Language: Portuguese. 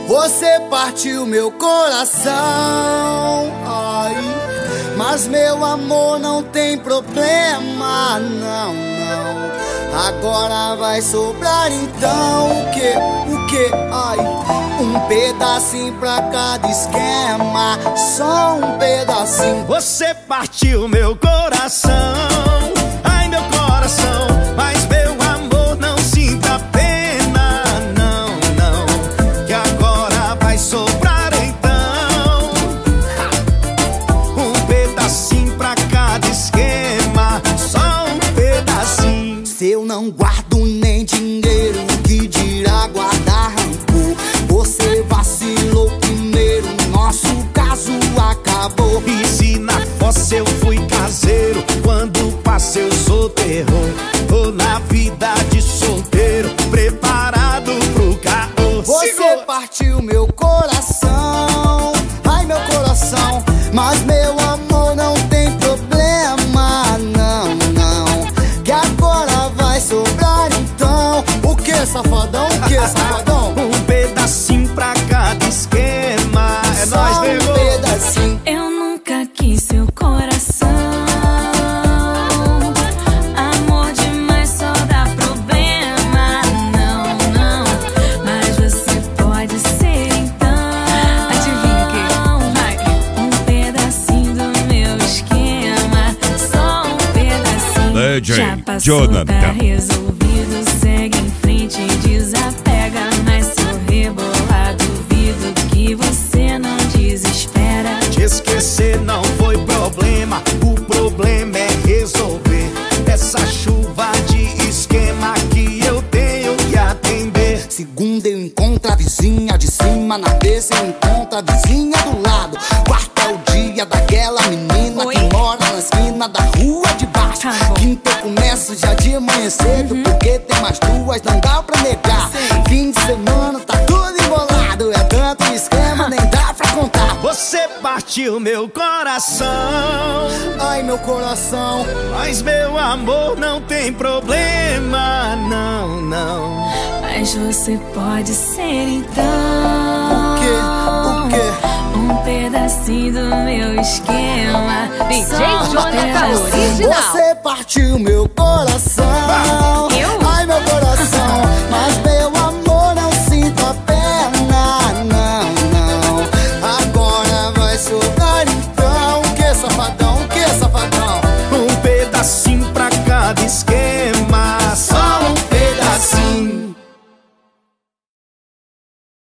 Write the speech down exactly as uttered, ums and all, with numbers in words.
Você partiu meu coração, ai, mas meu amor não tem problema, não, não. Agora vai sobrar então o que, o que, ai, um pedacinho pra cada esquema, só um pedacinho. Você partiu meu coração, ai meu coração, mas meu amor não sinta pena, não, não, que agora vai sobrar então um pedacinho pra cada esquema, só um pedacinho. Se eu não guardo nem dinheiro, que dirá guardar rancor? Você vacilou primeiro, nosso caso acabou. E se na fossa eu fui caseiro, quando passei eu sou terror, tô na vida de solteiro, preparado pro caô. Você Segura. partiu meu coração, ai meu coração, mas meu amor não tem problema, não, não, que agora vai sobrar então. O que, safadão? O que, safadão? Um pedacinho pra cada esquema, é Só nóis, um nego. pedacinho. Eu nunca quis seu coração, amor demais só dá problema, não, não, mas você pode ser então. Adivinha o que? Vai. Um pedacinho do meu esquema, só um pedacinho. D J Já passou, Jonathan. tá resolvido, segue em frente, desapega, mas se eu rebolar duvido que você não desespera. Te esquecer não foi problema, o problema é resolver essa chuva de esquema que eu tenho que atender. Segunda eu encontro a vizinha de cima, na terça eu encontro a vizinha do lado. Quarta é o dia daquela menina Oi? que mora na esquina da rua de baixo. Tá bom. Quinta eu começo já de manhã cedo, porque tem mais duas, não dá pra negar. Sei. Fim de semana tá tudo embolado, é tanto esquema, nem dá pra contar. Você partiu meu coração, Ai meu coração, mas meu amor não tem problema, não, não. Mas você pode ser então. o que, o que? Um pedacinho do meu esquema. D J só um Jonathan pedacinho. Original. Você partiu meu